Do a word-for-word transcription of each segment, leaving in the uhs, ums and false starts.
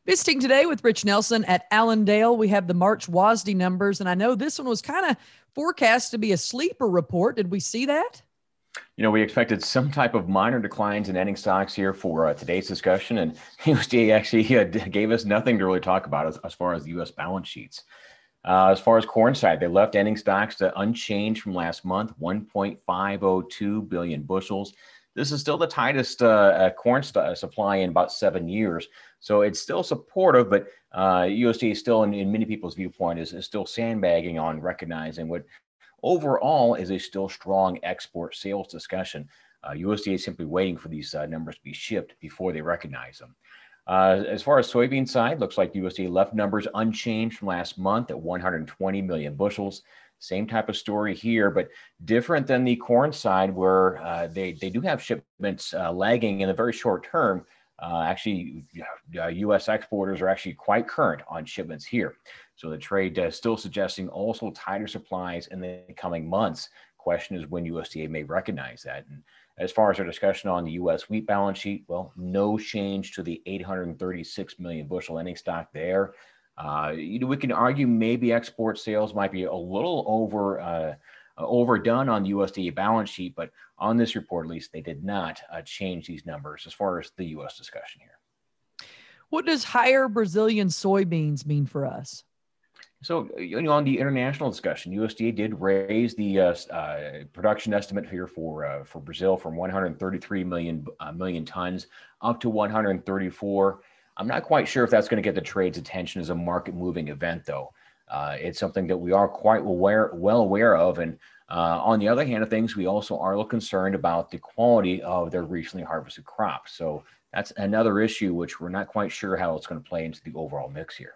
Visiting today with Rich Nelson at Allendale, we have the March WASDE numbers, and I know this one was kind of forecast to be a sleeper report. Did we see that? You know, we expected some type of minor declines in ending stocks here for uh, today's discussion, and U S D A actually uh, gave us nothing to really talk about as, as far as the U S balance sheets. Uh, as far as corn side, they left ending stocks to unchanged from last month, one point five oh two billion bushels. This is still the tightest uh, uh, corn st- supply in about seven years. So it's still supportive, but uh, U S D A is still, in, in many people's viewpoint, is, is still sandbagging on recognizing what overall is a still strong export sales discussion. Uh, U S D A is simply waiting for these uh, numbers to be shipped before they recognize them. Uh, as far as soybean side, looks like U S D A left numbers unchanged from last month at one hundred twenty million bushels. Same type of story here, but different than the corn side where uh, they, they do have shipments uh, lagging in the very short term. Uh, actually, uh, U S exporters are actually quite current on shipments here. So the trade is uh, still suggesting also tighter supplies in the coming months. Question is when U S D A may recognize that. And as far as our discussion on the U S wheat balance sheet, well, no change to the eight hundred thirty-six million bushel ending stock there. Uh, you know, we can argue maybe export sales might be a little over uh, overdone on the U S D A balance sheet, but on this report, at least, they did not uh, change these numbers as far as the U S discussion here. What does higher Brazilian soybeans mean for us? So, you know, on the international discussion, U S D A did raise the uh, uh, production estimate here for uh, for Brazil from one hundred thirty-three million uh, million tons up to one hundred thirty-four. I'm not quite sure if that's going to get the trade's attention as a market moving event, though. Uh, it's something that we are quite aware, well aware of. And uh, on the other hand of things, we also are a little concerned about the quality of their recently harvested crops. So that's another issue, which we're not quite sure how it's going to play into the overall mix here.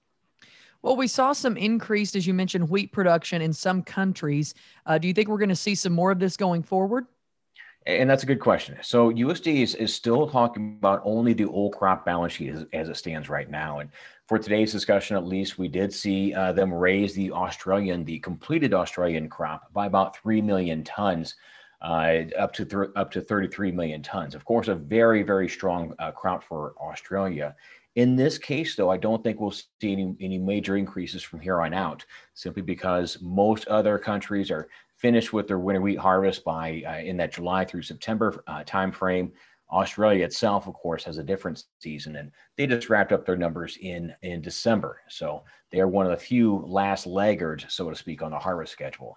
Well, we saw some increased, as you mentioned, wheat production in some countries. Uh, do you think we're going to see some more of this going forward? And that's a good question. So U S D A is, is still talking about only the old crop balance sheet as, as it stands right now. And for today's discussion, at least, we did see uh, them raise the Australian, the completed Australian crop by about three million tons, uh, up to th- up to thirty-three million tons. Of course, a very, very strong uh, crop for Australia. In this case, though, I don't think we'll see any, any major increases from here on out, simply because most other countries are finished with their winter wheat harvest by uh, in that July through September uh, timeframe. Australia itself, of course, has a different season, and they just wrapped up their numbers in in December. So they are one of the few last laggards, so to speak, on the harvest schedule.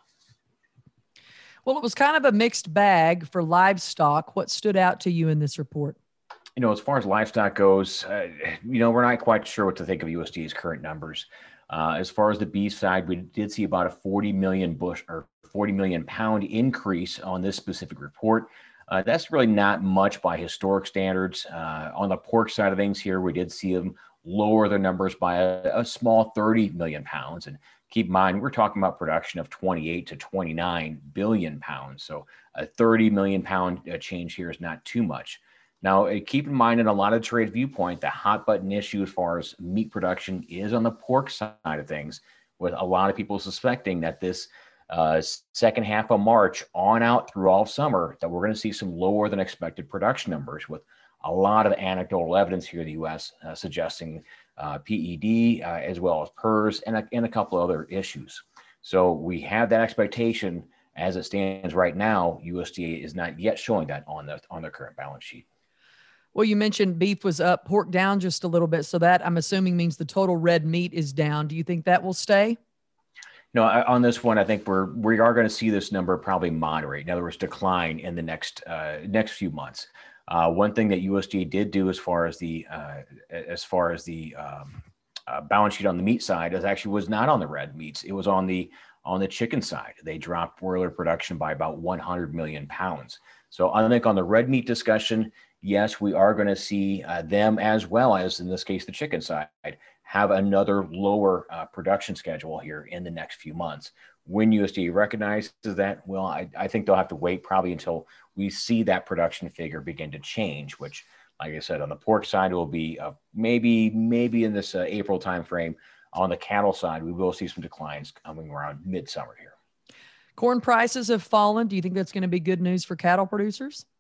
Well, it was kind of a mixed bag for livestock. What stood out to you in this report? You know, as far as livestock goes, uh, you know, we're not quite sure what to think of U S D A's current numbers. Uh, as far as the beef side, we did see about a forty million bush or forty million pound increase on this specific report. Uh, that's really not much by historic standards. Uh, on the pork side of things here, we did see them lower their numbers by a, a small thirty million pounds. And keep in mind, we're talking about production of twenty-eight to twenty-nine billion pounds. So a thirty million pound change here is not too much. Now, keep in mind, in a lot of trade viewpoint, the hot button issue as far as meat production is on the pork side of things, with a lot of people suspecting that this uh, second half of March on out through all of summer, that we're going to see some lower than expected production numbers, with a lot of anecdotal evidence here in the U S uh, suggesting uh, P E D uh, as well as P E R S and a, and a couple other issues. So we have that expectation as it stands right now. U S D A is not yet showing that on the on their current balance sheet. Well, you mentioned beef was up, pork down just a little bit. So that, I'm assuming, means the total red meat is down. Do you think that will stay? No, on this one, I think we're we are going to see this number probably moderate. In other words, decline in the next uh, next few months. Uh, one thing that U S D A did do as far as the uh, as far as the um, uh, balance sheet on the meat side is actually was not on the red meats. It was on the on the chicken side. They dropped broiler production by about one hundred million pounds. So I think on the red meat discussion, yes, we are going to see uh, them, as well as in this case the chicken side, have another lower uh, production schedule here in the next few months. When U S D A recognizes that, well, I, I think they'll have to wait probably until we see that production figure begin to change, which, like I said, on the pork side, it will be uh, maybe maybe in this uh, April timeframe. On the cattle side, we will see some declines coming around midsummer here. Corn prices have fallen. Do you think that's going to be good news for cattle producers?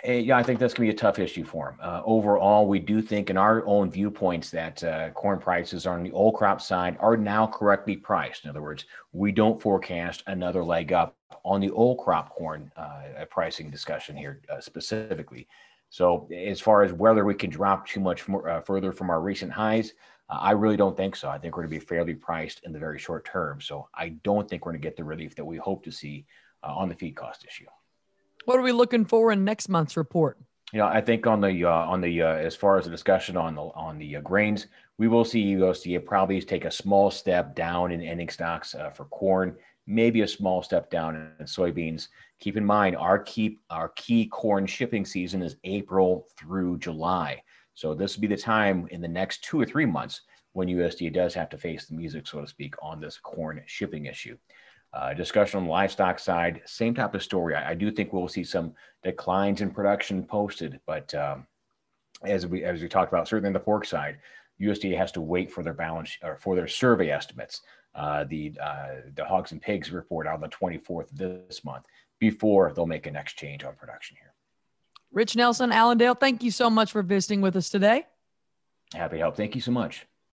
Eh, Yeah, I think that's going to be a tough issue for them. Uh, overall, we do think in our own viewpoints that uh, corn prices on the old crop side are now correctly priced. In other words, we don't forecast another leg up on the old crop corn uh, pricing discussion here uh, specifically. So as far as whether we can drop too much more, uh, further from our recent highs, uh, I really don't think so. I think we're going to be fairly priced in the very short term. So I don't think we're going to get the relief that we hope to see uh, on the feed cost issue. What are we looking for in next month's report? You know, I think on the uh, on the uh, as far as the discussion on the on the uh, grains, we will see U S D A probably take a small step down in ending stocks uh, for corn, maybe a small step down in soybeans. Keep in mind, our key our key corn shipping season is April through July, so this will be the time in the next two or three months when U S D A does have to face the music, so to speak, on this corn shipping issue. Uh, discussion on the livestock side, same type of story. I, I do think we'll see some declines in production posted, but um, as we as we talked about, certainly on the pork side, U S D A has to wait for their balance or for their survey estimates, uh, the uh, the hogs and pigs report out on the twenty-fourth of this month before they'll make a next change on production here. Rich Nelson, Allendale, thank you so much for visiting with us today. Happy to help. Thank you so much.